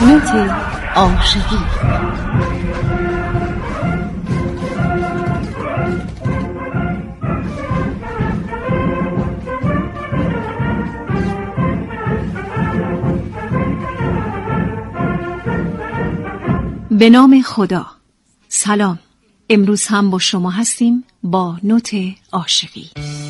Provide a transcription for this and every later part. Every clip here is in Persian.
نوت عاشقی. به نام خدا. سلام، امروز هم با شما هستیم با نوت عاشقی.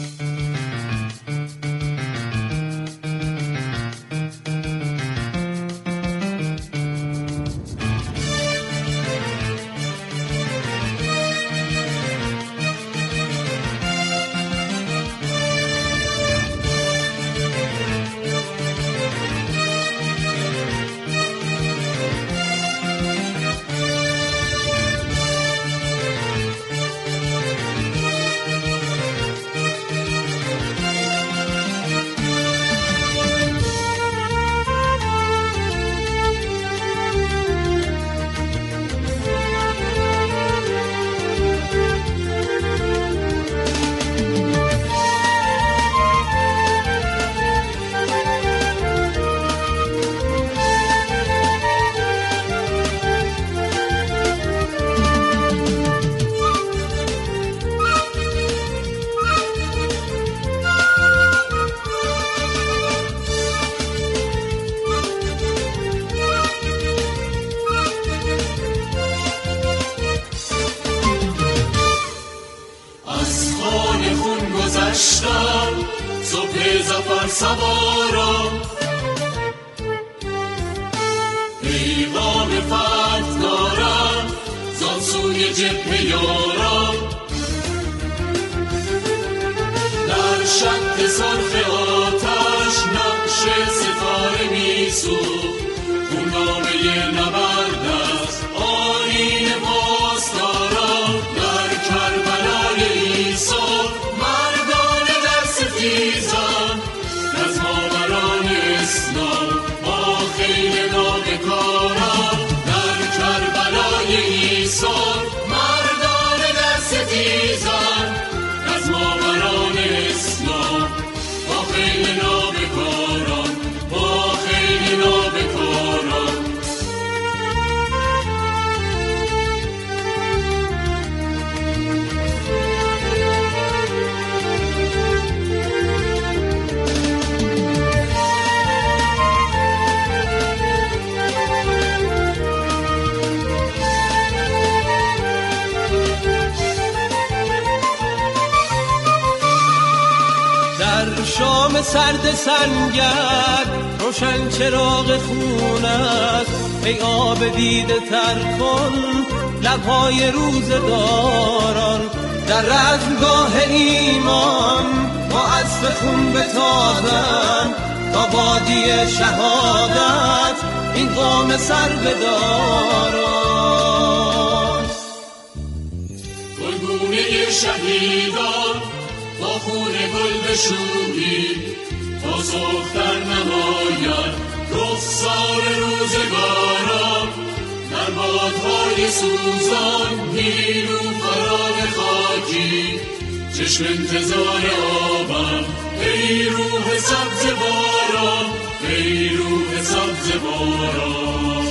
صبح زفر سوارم پیغام فتح دارم زان سوی جبهه یارم در شق سرخ آتش نقش ستاره میسوخت اون نامه نبرد است آیین پاسدارم در کربلای عیسی دیزان از ماوران اسلام با خیل نابکاران در کربلای عیسی مردان دست دیزان از ماوران اسلام با خیل نابکاران با خیل نابکاران. شام سرد سنگر روشن چراغ خون است ای آب دیده تر کن لبهای روزگاران در رزمگاه ایمان با اسب خون بتازند تا وادی شهادت این قوم سر بداران. گلگونه شهیدان با خون گل بشویید تا سختر نماید رخسار روزگارم در بادهای سوزان نیلوفران خاکی چشم انتظار آبم ای روح سبز باران ای روح سبز باران.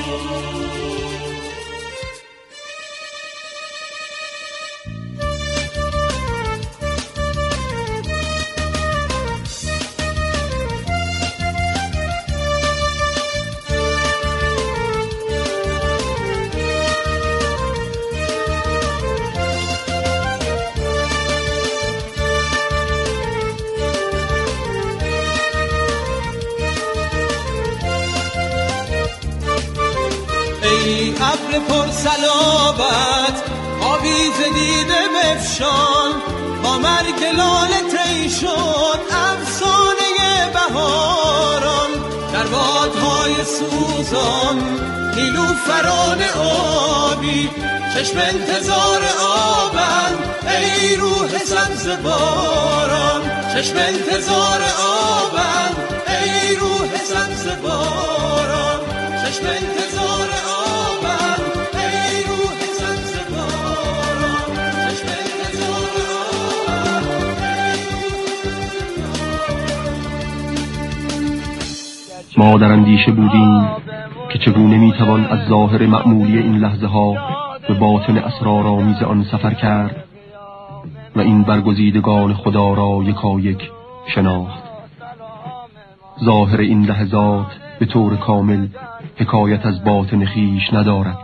ای ابر پر صلابت آویز دیده بفشان با مرگ لاله طی شد افسانه بهاران در بادهای سوزان نیلوفران آبی چشم انتظار آبند ای روح سبز باران چشم انتظار آبند ای روح سبز باران چشم انتظار آبند ای روح سبز باران چشم انتظار ما در اندیشه بودیم که چگونه میتوان از ظاهر معمولی این لحظه ها به باطن اسرارآمیز آن سفر کرد و این برگزیدگان خدا را یکایک شناخت. ظاهر این لحظات به طور کامل حکایت از باطن خیش ندارد.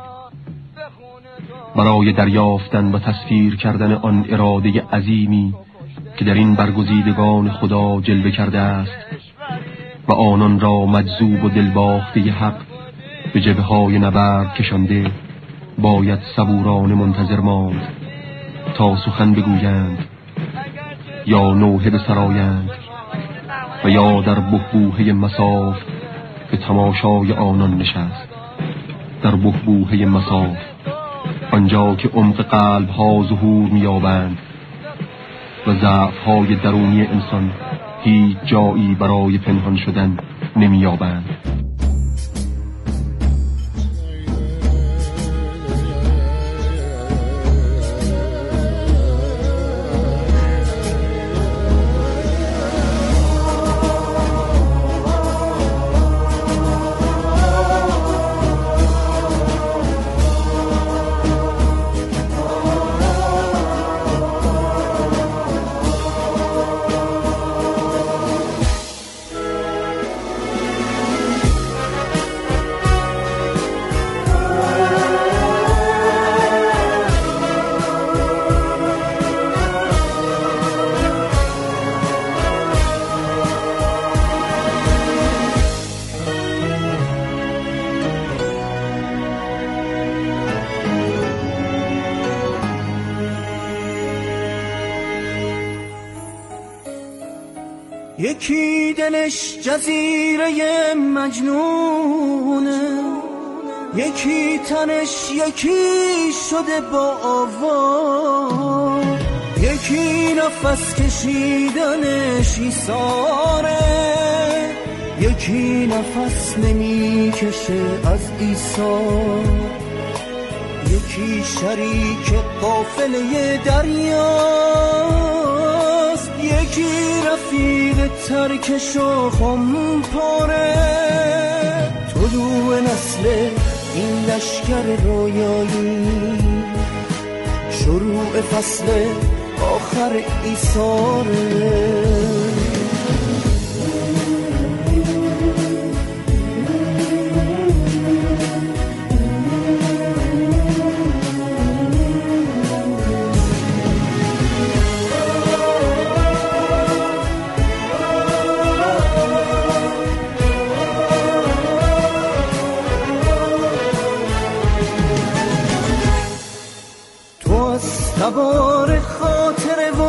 برای دریافتن و تصویر کردن آن اراده عظیمی که در این برگزیدگان خدا جلوه کرده است و آنان را مجذوب و دلباخته حق به جبهه‌های نبرد کشانده، باید صبورانه منتظر ماند تا سخن بگویند یا نوحه بسرایند و یا در بحبوحه مصاف به تماشای آنان نشست. در بحبوحه مصاف، آنجا که عمق قلب ها ظهور می‌یابند و ضعف های درونی انسان هیچ جایی برای پنهان شدن نمی‌یابند. یکی دلش جزیره مجنونه، یکی تنش یکی شده با آواز، یکی نفس کشیدنش ایثاره، یکی نفس نمیکشه از ایثار، یکی شریک قافله دریاست، یکی رفیق ترکش و خمپاره. طلوع نسل این لشکر رویایی، شروع فصل آخر ایثاره. سوار خاطر و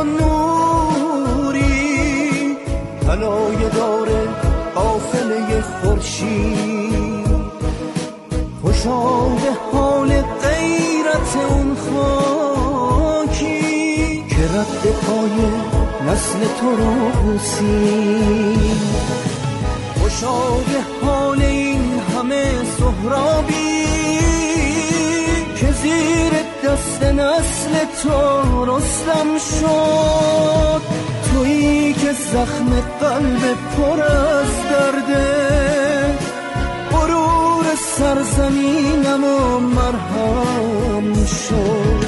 نوری، طلایه داره قافله خورشید، خوشا به حال غیرت اون خاکی که رد پای نسل تو رو بوسید، خوشا به حال این همه سهرابی که زیر دست نسل تو رستم شد. تویی که زخم قلب پر از درده، غرور سرزمینم و مرهم شد.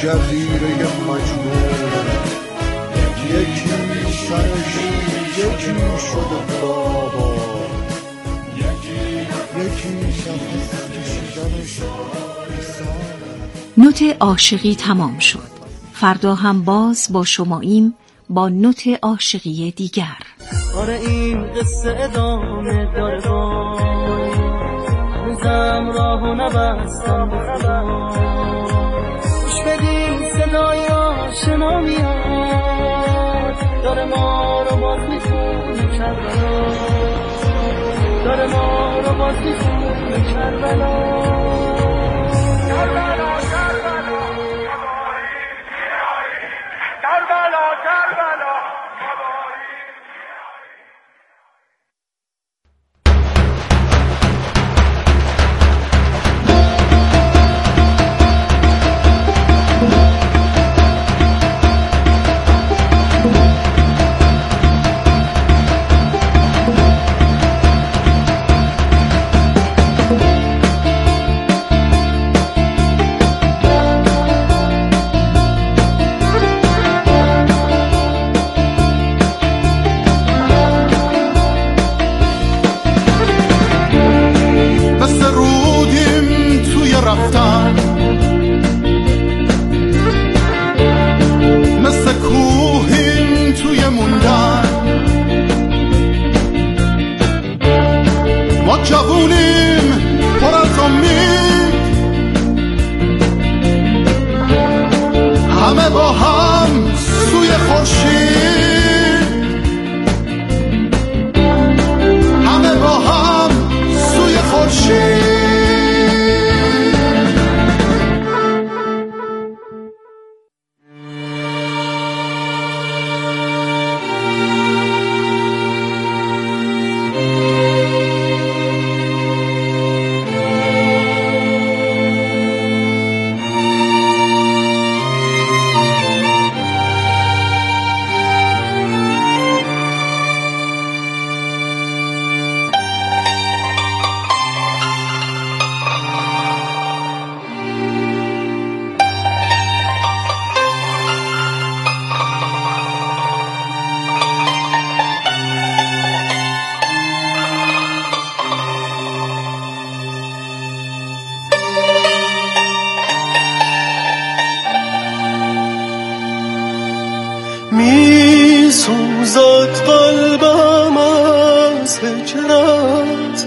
جزیره مجنون، یکی سرش یکی شده بابا، یکی سرش کشیدنش. نوت عاشقی تمام شد. فردا هم باز با شماییم با نوت عاشقی دیگر. آره این قصه ادامه داره، با هنوزم راهو نبستم به خدا. گوش بدین صدای آشنا میاد، داره ما رو باز میخونه کربلا، داره ما رو باز میخونه کربلا. سوزد قلبم از هجرت،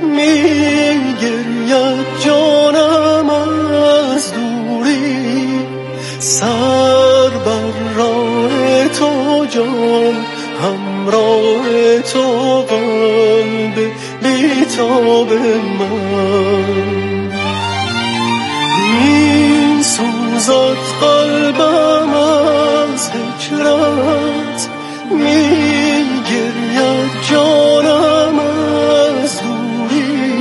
می گرید جانم از دوری، سر بر راه تو جان همراه تو قلب بی‌تاب من. می سوزد قلبم از هجرت، می گرید جانم از دوری،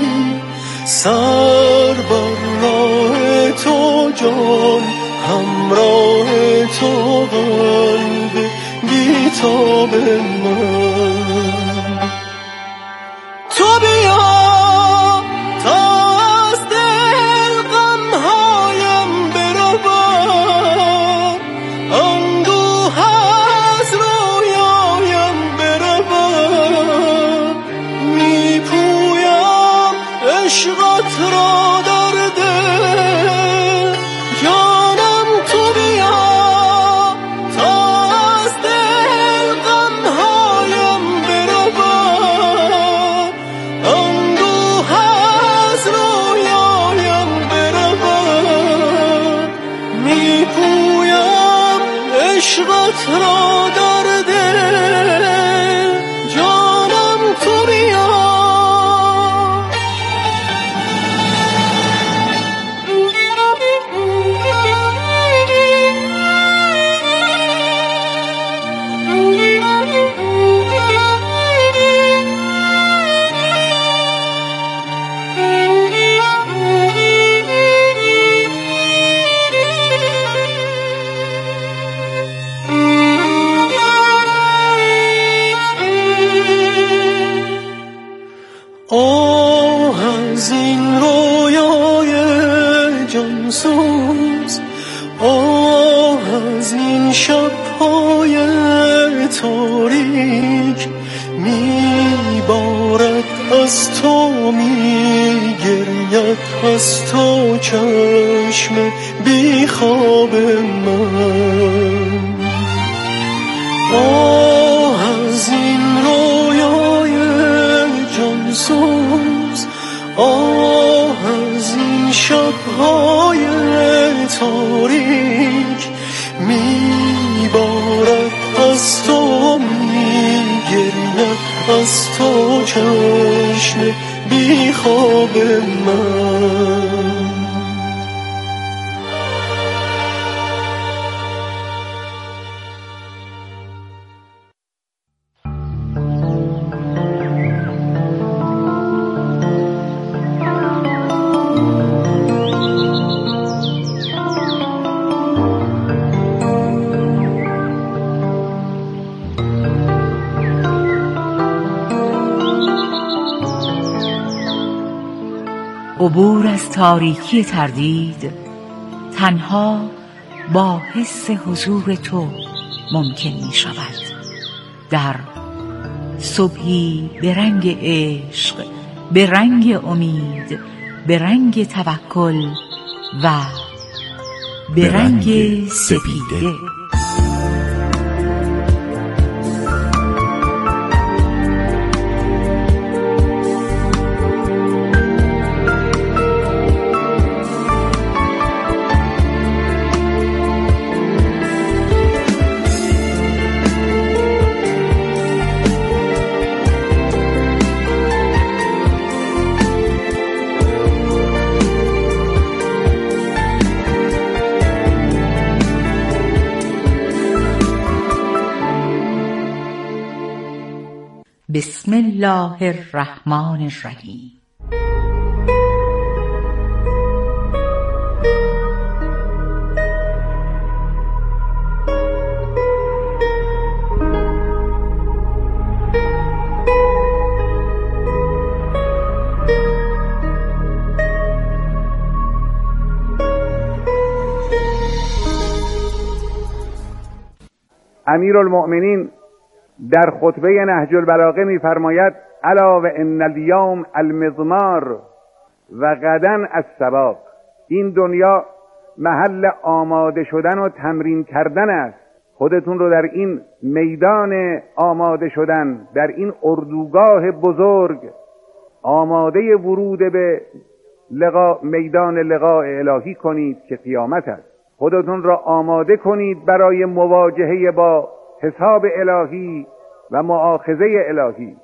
سر بر راه تو جان همراه تو قلب بی‌تاب من. تو بیا تا از دل غمهایم برود، اندوه از رویایم برود، می پویم عشقت را در دل، جانم تو بیا تا از دل غمهایم برود، اندوه از رویایم برود، می پویم عشقت را در دل، جانم تو بیا. آه از این رویای جانسوز، آه از این شب‌های تاریک میبارد از تو، میگرید از تو چشم بیخواب من. آه از این رویای جانسوز، آه از این شب‌های تاریک میبارد از تو، میگرید از تو چشم بیخواب من. عبور از تاریکی تردید تنها با حس حضور تو ممکن می شود. در صبحی به رنگ عشق، به رنگ امید، به رنگ توکل و به رنگ سپیده. بسم الله الرحمن الرحیم. امیرالمؤمنین در خطبه نهج البلاغه می‌فرماید الا و ان الیوم المضمار و غدا السباق. این دنیا محل آماده شدن و تمرین کردن است. خودتون رو در این میدان آماده شدن، در این اردوگاه بزرگ آماده ورود به میدان لقاء الهی کنید که قیامت است. خودتون را آماده کنید برای مواجهه با حساب الهی و مؤاخذه الهی.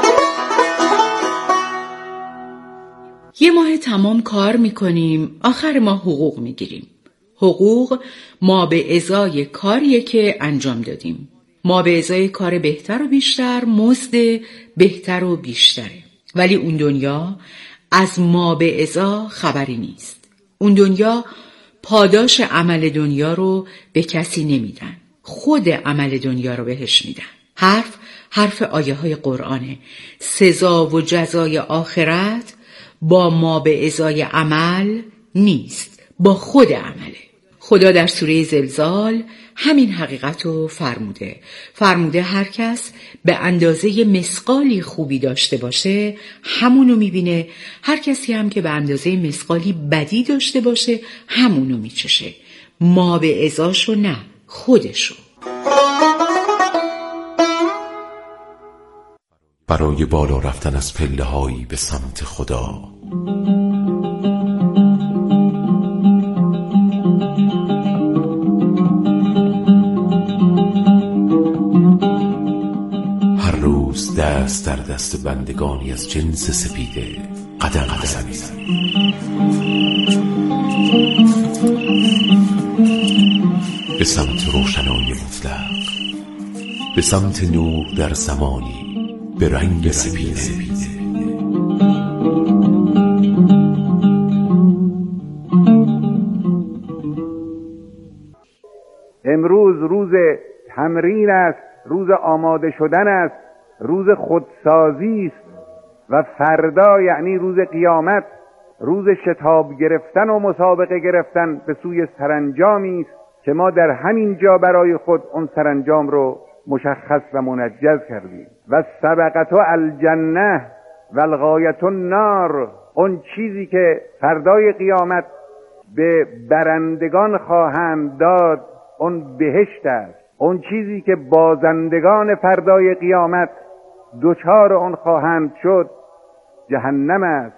یه ماه تمام کار میکنیم، آخر ماه حقوق میگیریم. حقوق ما به ازای کاریه که انجام دادیم. ما به ازای کار بهتر و بیشتر مزد بهتر و بیشتره. ولی اون دنیا از ما به ازا خبری نیست. اون دنیا پاداش عمل دنیا رو به کسی نمیدن، خود عمل دنیا رو بهش میدن. حرف آیه های قرآنه. سزا و جزای آخرت با ما به ازای عمل نیست، با خود عمله. خدا در سوره زلزال همین حقیقت رو فرموده هر کس به اندازه مثقالی خوبی داشته باشه همونو میبینه، هر کسی هم که به اندازه مثقالی بدی داشته باشه همونو میچشه. ما به ازاشو نه، خودشو. برای بالا رفتن از پله‌هایی به سمت خدا هر روز دست در دست بندگانی از جنس سپیده قدم بزنید. به سمت روشنایی مطلق، به سمت نور در زمانی به رنگ سپیده. امروز روز تمرین است، روز آماده شدن است، روز خودسازی است و فردا یعنی روز قیامت روز شتاب گرفتن و مسابقه گرفتن به سوی سرانجامی است که ما در همین جا برای خود اون سرانجام رو مشخص و منجز کردیم. و سبقت الجنه و الغایت النار، اون چیزی که فردای قیامت به برندگان خواهند داد اون بهشت است. اون چیزی که بازندگان فردای قیامت دوچار اون خواهند شد جهنم است.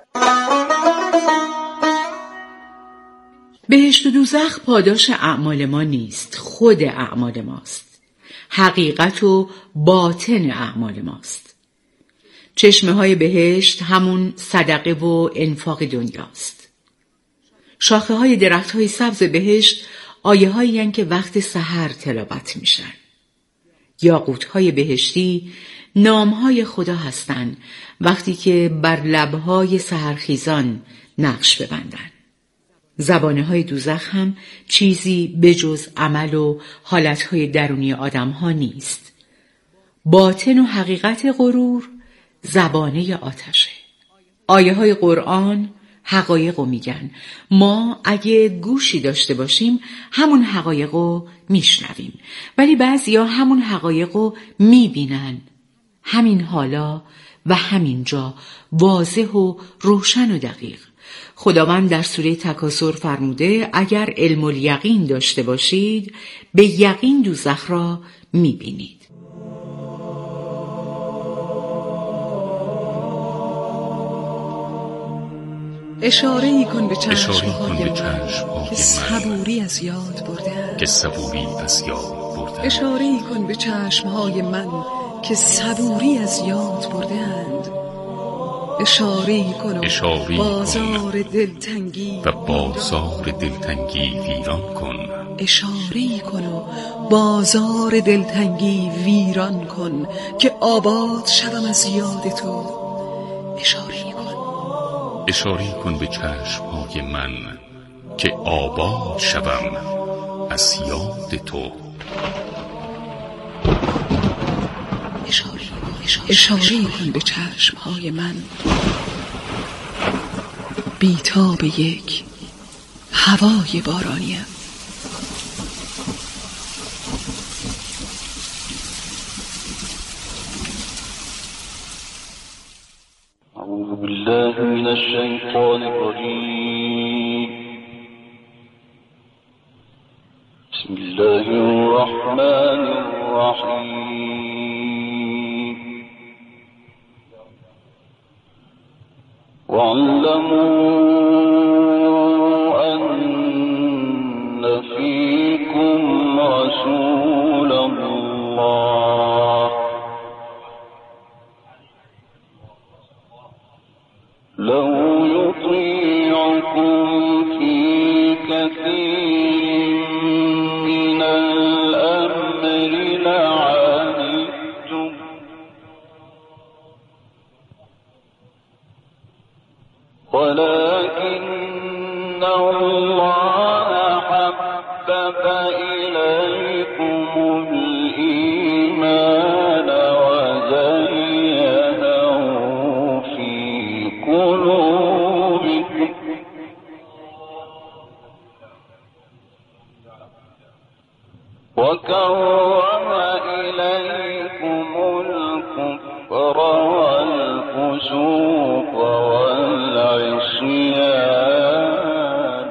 بهشت و دوزخ پاداش اعمال ما نیست، خود اعمال ماست. حقیقت و باطن اعمال ماست. چشمه های بهشت همون صدقه و انفاق دنیاست. شاخه های درخت های سبز بهشت آیه هایی هستند که وقت سحر تلاوت میشن. یاقوت های بهشتی نام های خدا هستند وقتی که بر لبهای سحرخیزان نقش ببندن. زبانه های دوزخ هم چیزی بجز عمل و حالت های درونی آدم ها نیست. باطن و حقیقت غرور زبانه آتشه. آیه های قرآن حقایقو میگن. ما اگه گوشی داشته باشیم همون حقایقو میشنویم، ولی بعضیا همون حقایقو میبینن. همین حالا و همین جا، واضح و روشن و دقیق. خداوند در سوره تکاثر فرموده اگر علم الیقین داشته باشید به یقین دوزخ را میبینید. اشاره‌ای کن به چشم‌های من که صبوری از یاد برده‌اند. اشاره‌ای کن به چشم‌های من که صبوری از یاد برده‌اند. اشاره‌ای کن و بازار دلتنگی ویران کن. اشاره‌ای کن و بازار دلتنگی ویران کن که آباد شوم از یاد تو. اشاره‌ای کن به چشم‌های من که آباد شوم از یاد تو. اشاره‌ای کن به چشم‌های من بی‌تاب یک هوای بارانیم. أعوذ بالله من الشيطان الرجيم. بسم الله الرحمن الرحيم. واعلموا أن فيكم رسول الله لو يطيعكم في كثير من الأمر لعنتم ولكن الله حبب إليكم الإيمان وزينه في قلوبكم وكره إليكم الكفر والفسوق والعصيان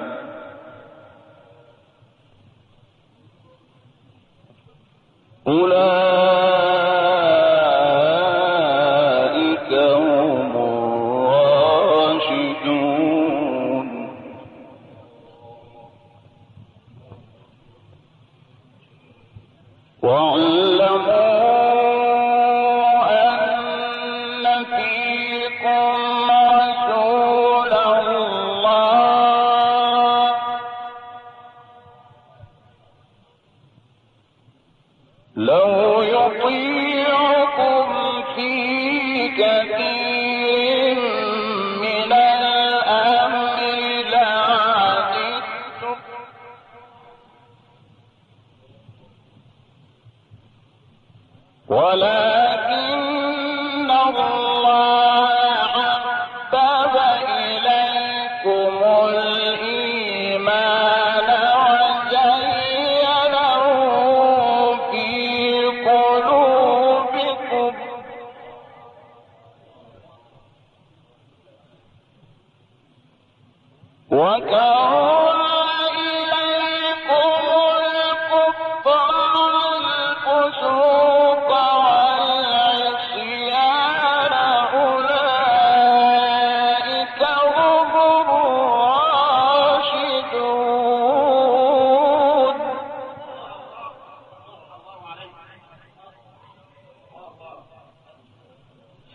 أولئك هم الراشدون. واعلموا أن فيكم رسول الله لو يطيعكم في كثير من الأمر لعنتم ولكن الله حبب إليكم الإيمان وزينه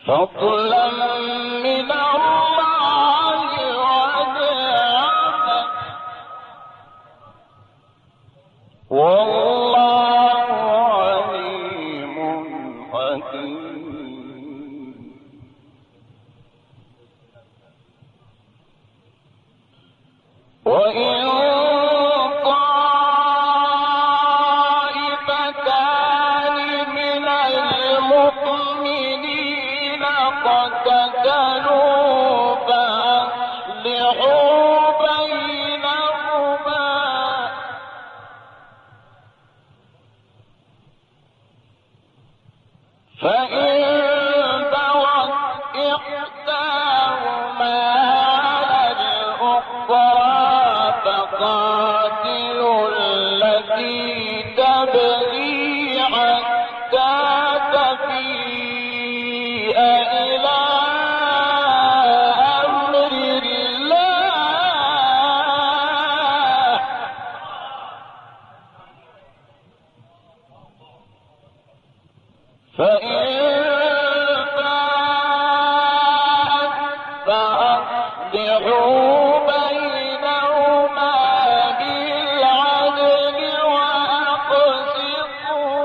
فضلا من الله ونعمة والله عليم حكيم. وإن طائفتان من المؤمنين اقتتلوا فأصلحوا بينهما فإن بغت إحداهما على الأخرى فقاتلوا التي تبغي حتى تفيء إلى أمر الله فإن فاءت فأصلحوا بينهما بالعدل وأقسطوا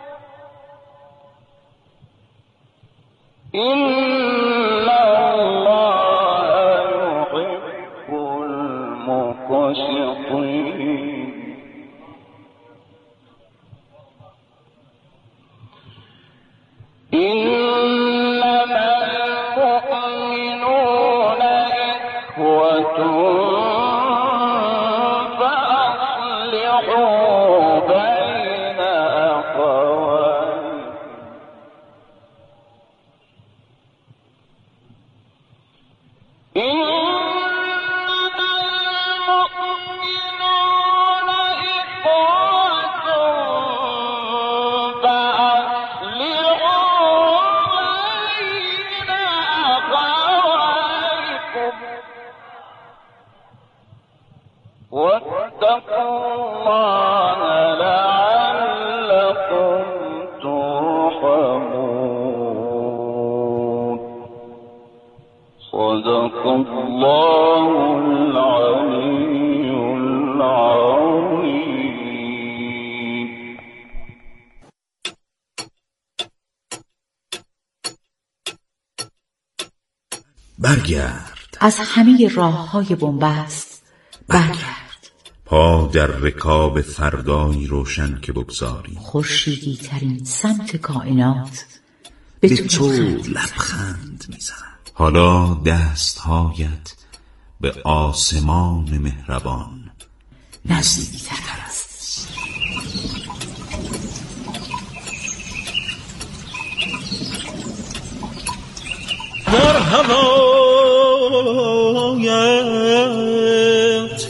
إن الله يحب المقسطين. إنما المؤمنون إخوة فأصلحوا بين أخويكم إنما المؤمنون إخوة واتقوا الله لعلكم ترحمون. صدق الله العلي العظيم. برگرد از همه راه‌های بنبست برگرد. پا در رکاب فردایی روشن که بگذاری، خورشیدی ترین سمت کائنات به تو لبخند میزند. حالا دستهایت به آسمان مهربان نزدیکتر است. در هوایت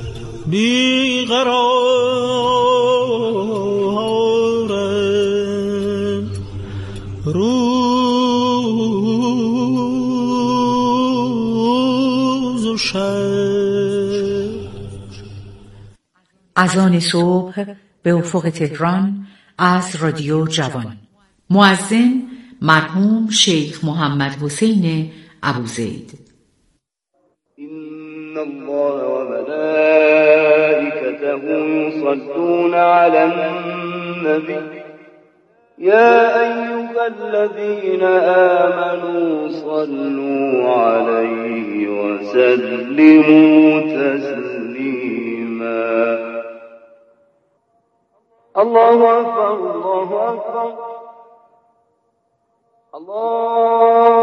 بیقرارم روز و شب. اذان صبح به افق تهران از رادیو جوان. مؤذن مرحوم شیخ محمد حسین ابوزید. إن الله وملائكته يصلون على النبي يا أيها الذين آمنوا صلوا عليه وسلموا تسليما. الله أكبر الله أكبر الله